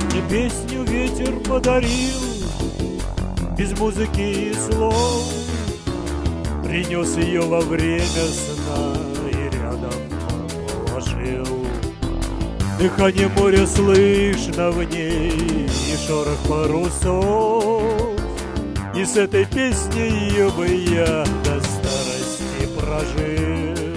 Мне песню ветер подарил, без музыки и слов. Принес ее во время сна и рядом положил. Дыхание моря слышно в ней и шорох парусов. И с этой песней ее бы я до старости прожил.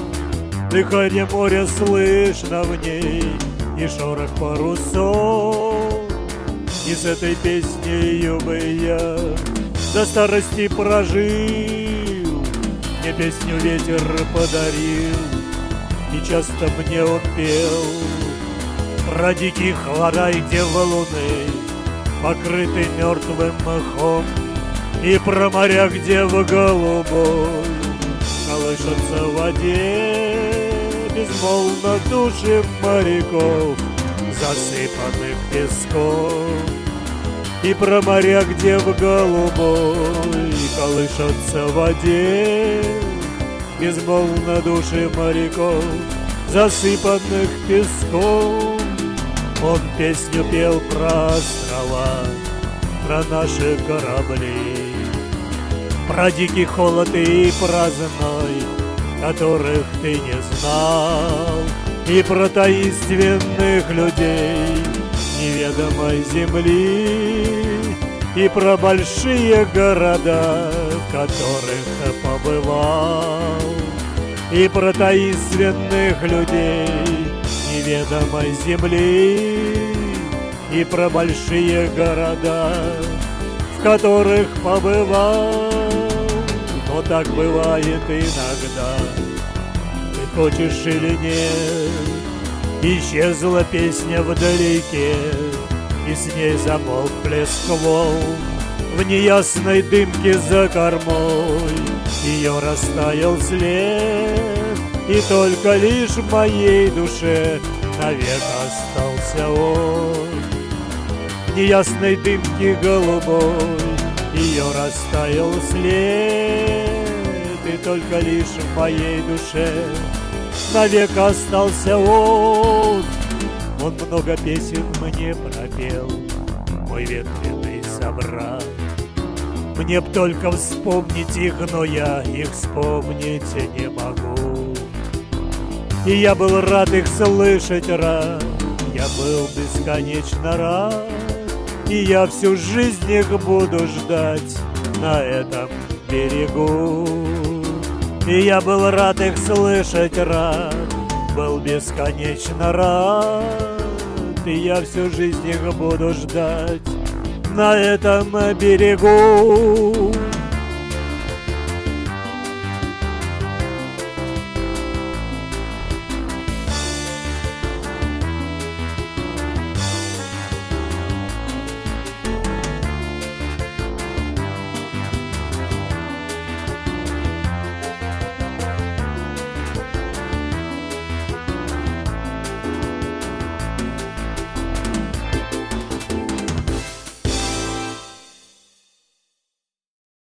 Дыхание моря слышно в ней и шорох парусов. И с этой песней ее бы я до старости прожил. Мне песню ветер подарил, и часто мне он пел про диких лана, где валуны покрыты мертвым мхом, и про моря, где в голубой колышутся в воде безмолвно души моряков, засыпанных песком. И про моря, где в голубой колышутся в воде безмолвно души моряков, засыпанных песком. Он песню пел про острова, про наши корабли, про дикий холод и про зной, которых ты не знал, и про таинственных людей неведомой земли, и про большие города, в которых побывал, и про таинственных людей неведомой земли, и про большие города, в которых побывал. Но так бывает иногда, ты хочешь или нет, исчезла песня вдалеке, и с ней замолк плеск волн. В неясной дымке за кормой ее растаял след, и только лишь в моей душе навек остался он. В неясной дымке голубой ее растаял след, и только лишь в моей душе навек остался он. Он много песен мне пропел, мой ветреный собрат. Мне б только вспомнить их, но я их вспомнить не могу. И я был рад их слышать, рад, я был бесконечно рад. И я всю жизнь их буду ждать на этом берегу. И я был рад их слышать, рад, был бесконечно рад. И я всю жизнь их буду ждать на этом берегу.